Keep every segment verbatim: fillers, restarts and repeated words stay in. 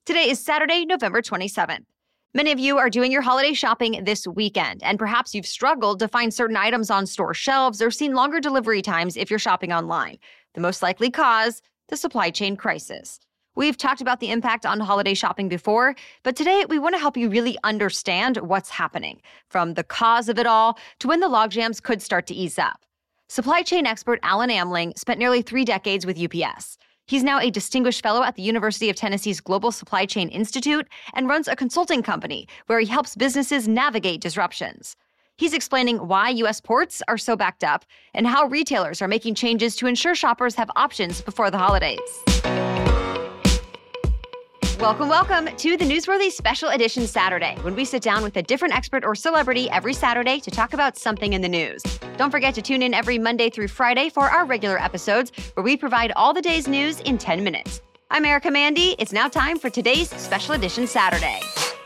Today is Saturday, November twenty-seventh. Many of you are doing your holiday shopping this weekend, and perhaps you've struggled to find certain items on store shelves or seen longer delivery times if you're shopping online. The most likely cause, the supply chain crisis. We've talked about the impact on holiday shopping before, but today we want to help you really understand what's happening, from the cause of it all to when the logjams could start to ease up. Supply chain expert Alan Amling spent nearly three decades with U P S. He's now a distinguished fellow at the University of Tennessee's Global Supply Chain Institute and runs a consulting company where he helps businesses navigate disruptions. He's explaining why U S ports are so backed up and how retailers are making changes to ensure shoppers have options before the holidays. Welcome, welcome to the Newsworthy Special Edition Saturday, when we sit down with a different expert or celebrity every Saturday to talk about something in the news. Don't forget to tune in every Monday through Friday for our regular episodes, where we provide all the day's news in ten minutes. I'm Erica Mandy. It's now time for today's Special Edition Saturday.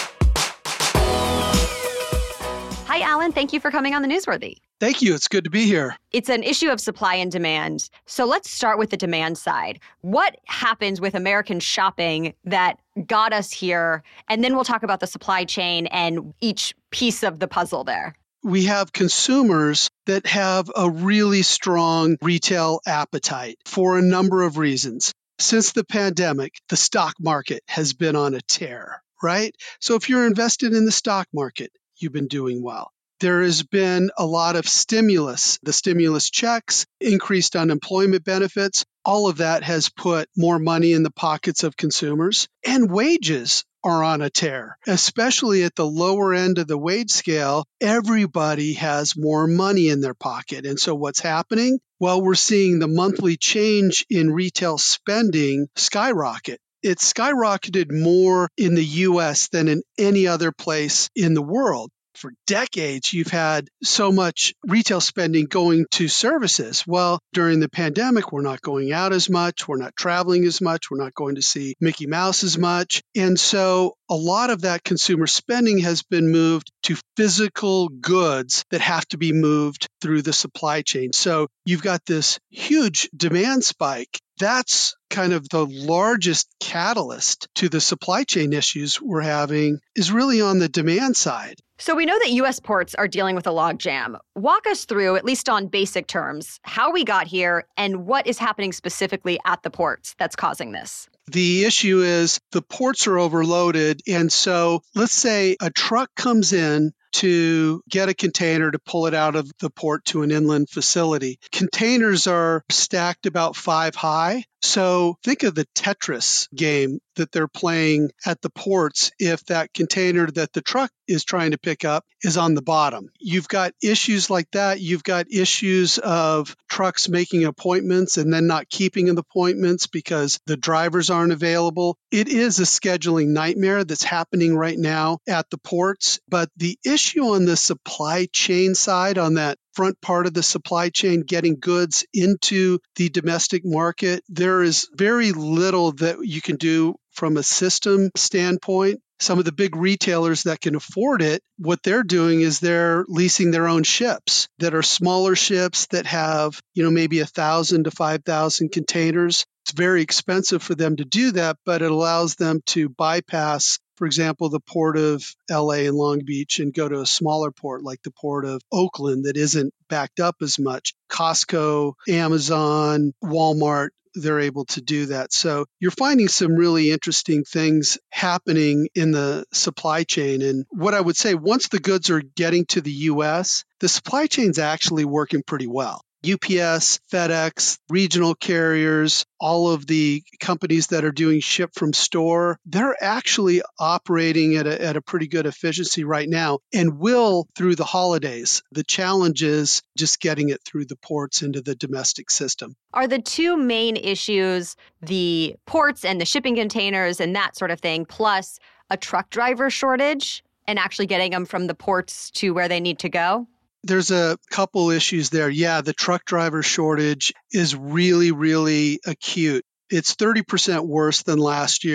Hi, Alan. Thank you for coming on the Newsworthy. Thank you. It's good to be here. It's an issue of supply and demand. So let's start with the demand side. What happens with American shopping that got us here? And then we'll talk about the supply chain and each piece of the puzzle there. We have consumers that have a really strong retail appetite for a number of reasons. Since the pandemic, the stock market has been on a tear, right? So if you're invested in the stock market, you've been doing well. There has been a lot of stimulus, the stimulus checks, increased unemployment benefits. All of that has put more money in the pockets of consumers, and wages are on a tear, especially at the lower end of the wage scale. Everybody has more money in their pocket. And so what's happening? Well, we're seeing the monthly change in retail spending skyrocket. It skyrocketed more in the U S than in any other place in the world. For decades, you've had so much retail spending going to services. Well, during the pandemic, we're not going out as much. We're not traveling as much. We're not going to see Mickey Mouse as much. And so a lot of that consumer spending has been moved to physical goods that have to be moved through the supply chain. So you've got this huge demand spike. That's kind of the largest catalyst to the supply chain issues we're having, is really on the demand side. So we know that U S ports are dealing with a logjam. Walk us through, at least on basic terms, how we got here and what is happening specifically at the ports that's causing this. The issue is the ports are overloaded. And so let's say a truck comes in to get a container to pull it out of the port to an inland facility. Containers are stacked about five high. So think of the Tetris game that they're playing at the ports if that container that the truck is trying to pick up is on the bottom. You've got issues like that. You've got issues of trucks making appointments and then not keeping the appointments because the drivers aren't available. It is a scheduling nightmare that's happening right now at the ports. But the issue on the supply chain side, on that front part of the supply chain, getting goods into the domestic market, there is very little that you can do from a system standpoint. Some of the big retailers that can afford it, what they're doing is they're leasing their own ships that are smaller ships that have, you know, maybe one thousand to five thousand containers. It's very expensive for them to do that, but it allows them to bypass, for example, the port of L A and Long Beach and go to a smaller port like the port of Oakland that isn't backed up as much. Costco, Amazon, Walmart, they're able to do that. So you're finding some really interesting things happening in the supply chain. And what I would say, once the goods are getting to the U S, the supply chain's actually working pretty well. U P S, FedEx, regional carriers, all of the companies that are doing ship from store, they're actually operating at a, at a pretty good efficiency right now and will through the holidays. The challenge is just getting it through the ports into the domestic system. Are the two main issues the ports and the shipping containers and that sort of thing, plus a truck driver shortage and actually getting them from the ports to where they need to go? There's a couple issues there. Yeah, the truck driver shortage is really, really acute. It's thirty percent worse than last year.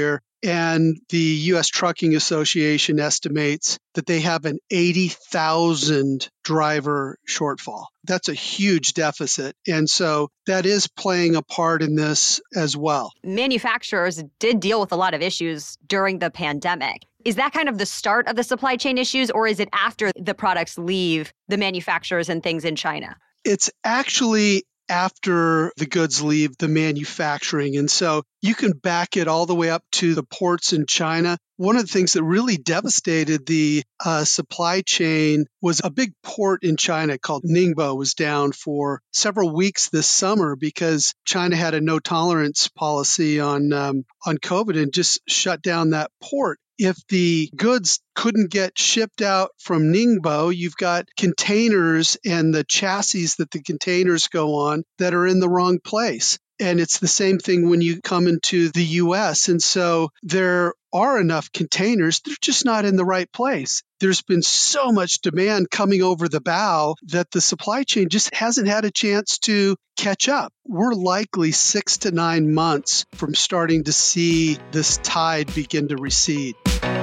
And the U S Trucking Association estimates that they have an eighty thousand driver shortfall. That's a huge deficit. And so that is playing a part in this as well. Manufacturers did deal with a lot of issues during the pandemic. Is that kind of the start of the supply chain issues, or is it after the products leave the manufacturers and things in China? It's actually after the goods leave the manufacturing. And so you can back it all the way up to the ports in China. One of the things that really devastated the uh, supply chain was a big port in China called Ningbo was down for several weeks this summer because China had a no tolerance policy on um, on COVID and just shut down that port. If the goods couldn't get shipped out from Ningbo, you've got containers and the chassis that the containers go on that are in the wrong place. And it's the same thing when you come into the U S. And so there are enough containers, they're just not in the right place. There's been so much demand coming over the bow that the supply chain just hasn't had a chance to catch up. We're likely six to nine months from starting to see this tide begin to recede.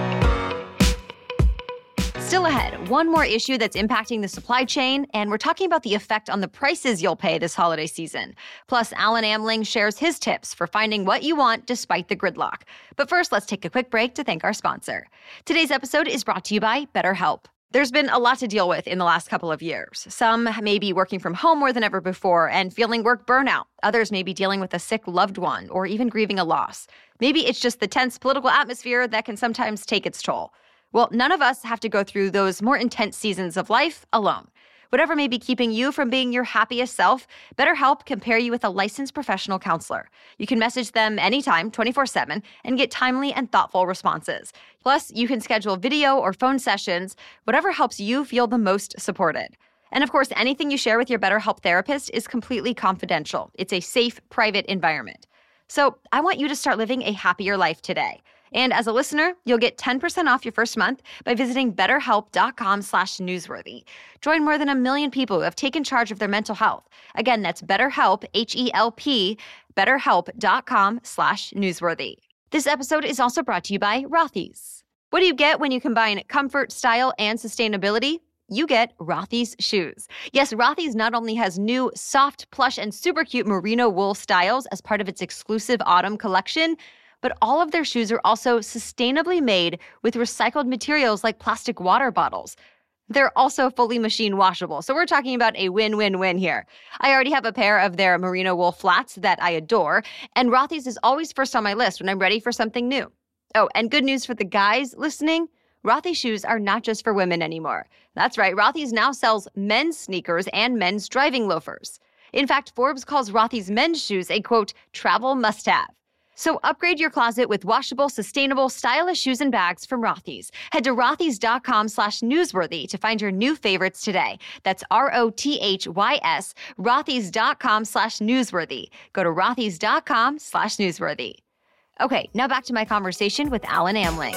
Still ahead, one more issue that's impacting the supply chain, and we're talking about the effect on the prices you'll pay this holiday season. Plus, Alan Amling shares his tips for finding what you want despite the gridlock. But first, let's take a quick break to thank our sponsor. Today's episode is brought to you by BetterHelp. There's been a lot to deal with in the last couple of years. Some may be working from home more than ever before and feeling work burnout. Others may be dealing with a sick loved one or even grieving a loss. Maybe it's just the tense political atmosphere that can sometimes take its toll. Well, none of us have to go through those more intense seasons of life alone. Whatever may be keeping you from being your happiest self, BetterHelp can pair you with a licensed professional counselor. You can message them anytime, twenty-four seven, and get timely and thoughtful responses. Plus, you can schedule video or phone sessions, whatever helps you feel the most supported. And of course, anything you share with your BetterHelp therapist is completely confidential. It's a safe, private environment. So I want you to start living a happier life today. And as a listener, you'll get ten percent off your first month by visiting betterhelp.com slash newsworthy. Join more than a million people who have taken charge of their mental health. Again, that's BetterHelp, H E L P, betterhelp.com slash newsworthy. This episode is also brought to you by Rothy's. What do you get when you combine comfort, style, and sustainability? You get Rothy's shoes. Yes, Rothy's not only has new, soft, plush, and super cute merino wool styles as part of its exclusive autumn collection, but all of their shoes are also sustainably made with recycled materials like plastic water bottles. They're also fully machine washable, so we're talking about a win-win-win here. I already have a pair of their merino wool flats that I adore, and Rothy's is always first on my list when I'm ready for something new. Oh, and good news for the guys listening, Rothy's shoes are not just for women anymore. That's right, Rothy's now sells men's sneakers and men's driving loafers. In fact, Forbes calls Rothy's men's shoes a, quote, travel must-have. So upgrade your closet with washable, sustainable, stylish shoes and bags from Rothy's. Head to rothys.com slash newsworthy to find your new favorites today. That's R O T H Y S, rothys.com slash newsworthy. Go to rothys.com slash newsworthy. Okay, now back to my conversation with Alan Amling.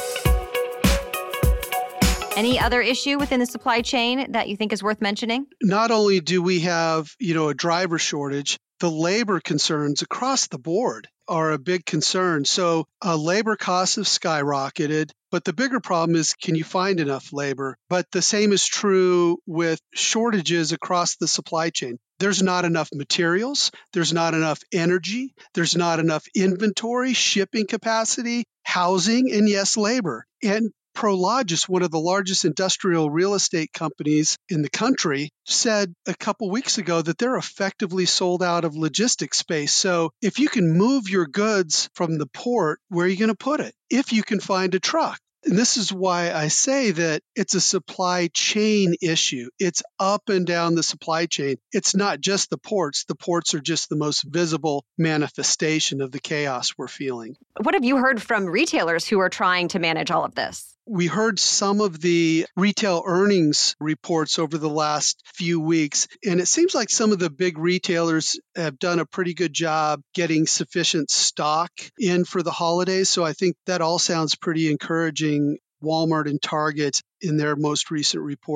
Any other issue within the supply chain that you think is worth mentioning? Not only do we have, you know, a driver shortage, the labor concerns across the board are a big concern. So uh, labor costs have skyrocketed, but the bigger problem is, can you find enough labor? But the same is true with shortages across the supply chain. There's not enough materials, there's not enough energy, there's not enough inventory, shipping capacity, housing, and yes, labor. And Prologis, one of the largest industrial real estate companies in the country, said a couple weeks ago that they're effectively sold out of logistics space. So if you can move your goods from the port, where are you going to put it? If you can find a truck. And this is why I say that it's a supply chain issue. It's up and down the supply chain. It's not just the ports. The ports are just the most visible manifestation of the chaos we're feeling. What have you heard from retailers who are trying to manage all of this? We heard some of the retail earnings reports over the last few weeks, and it seems like some of the big retailers have done a pretty good job getting sufficient stock in for the holidays. So I think that all sounds pretty encouraging. Walmart and Target, in their most recent reports,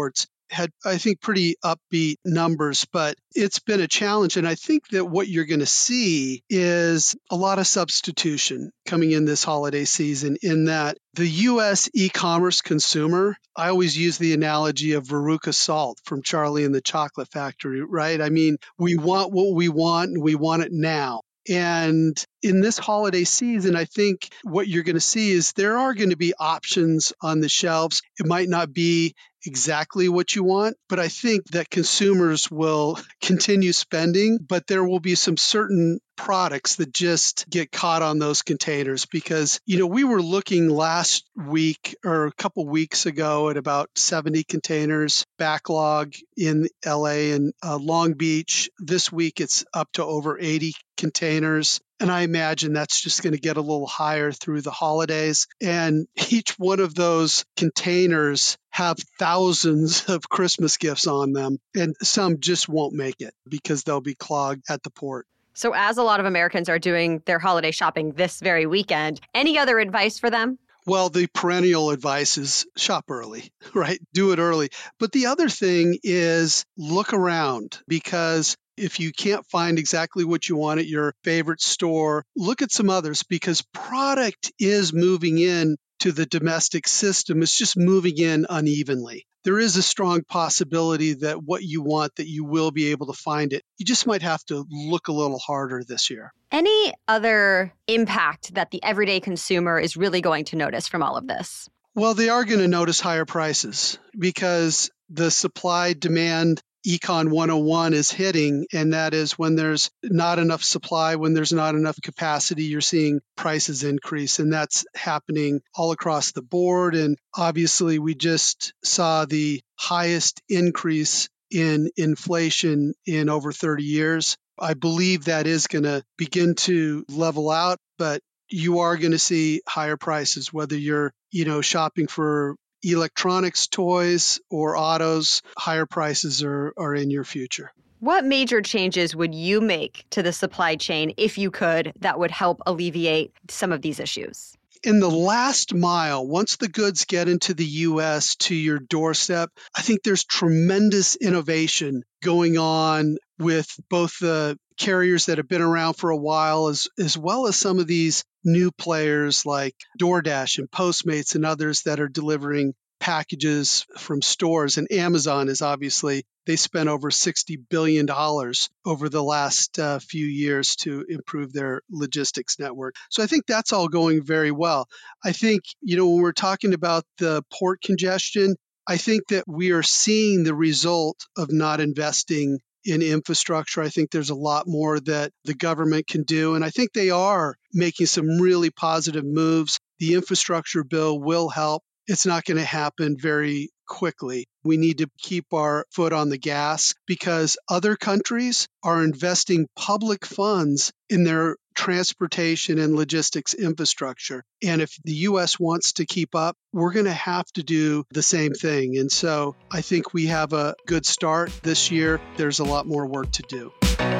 had, I think, pretty upbeat numbers, but it's been a challenge. And I think that what you're going to see is a lot of substitution coming in this holiday season, in that the U S e-commerce consumer, I always use the analogy of Veruca Salt from Charlie and the Chocolate Factory, right? I mean, we want what we want and we want it now. And in this holiday season, I think what you're going to see is there are going to be options on the shelves. It might not be exactly what you want, but I think that consumers will continue spending, but there will be some certain products that just get caught on those containers because, you know, we were looking last week or a couple weeks ago at about seventy containers backlog in L A and uh, Long Beach. This week it's up to over eighty containers. And I imagine that's just going to get a little higher through the holidays. And each one of those containers have thousands of Christmas gifts on them. And some just won't make it because they'll be clogged at the port. So as a lot of Americans are doing their holiday shopping this very weekend, any other advice for them? Well, the perennial advice is shop early, right? Do it early. But the other thing is look around, because if you can't find exactly what you want at your favorite store, look at some others, because product is moving in to the domestic system. It's just moving in unevenly. There is a strong possibility that what you want, that you will be able to find it. You just might have to look a little harder this year. Any other impact that the everyday consumer is really going to notice from all of this? Well, they are going to notice higher prices because the supply-demand Econ one oh one is hitting, and that is when there's not enough supply, when there's not enough capacity, you're seeing prices increase, and that's happening all across the board. And obviously, we just saw the highest increase in inflation in over thirty years. I believe that is going to begin to level out, but you are going to see higher prices, whether you're, you know, shopping for electronics, toys, or autos. Higher prices are, are in your future. What major changes would you make to the supply chain, if you could, that would help alleviate some of these issues? In the last mile, once the goods get into the U S to your doorstep, I think there's tremendous innovation going on with both the carriers that have been around for a while, as, as well as some of these new players like DoorDash and Postmates and others that are delivering packages from stores. And Amazon is obviously, they spent over sixty billion dollars over the last uh, few years to improve their logistics network. So I think that's all going very well. I think, you know, when we're talking about the port congestion, I think that we are seeing the result of not investing in infrastructure. I think there's a lot more that the government can do, and I think they are making some really positive moves. The infrastructure bill will help. It's not going to happen very quickly. We need to keep our foot on the gas because other countries are investing public funds in their transportation and logistics infrastructure. And if the U S wants to keep up, we're going to have to do the same thing. And so I think we have a good start this year. There's a lot more work to do.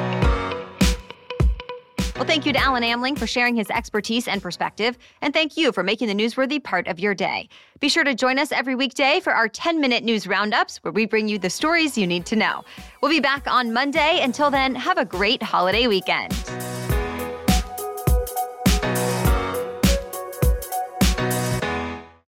Well, thank you to Alan Amling for sharing his expertise and perspective, and thank you for making the newsworthy part of your day. Be sure to join us every weekday for our ten-minute news roundups, where we bring you the stories you need to know. We'll be back on Monday. Until then, have a great holiday weekend.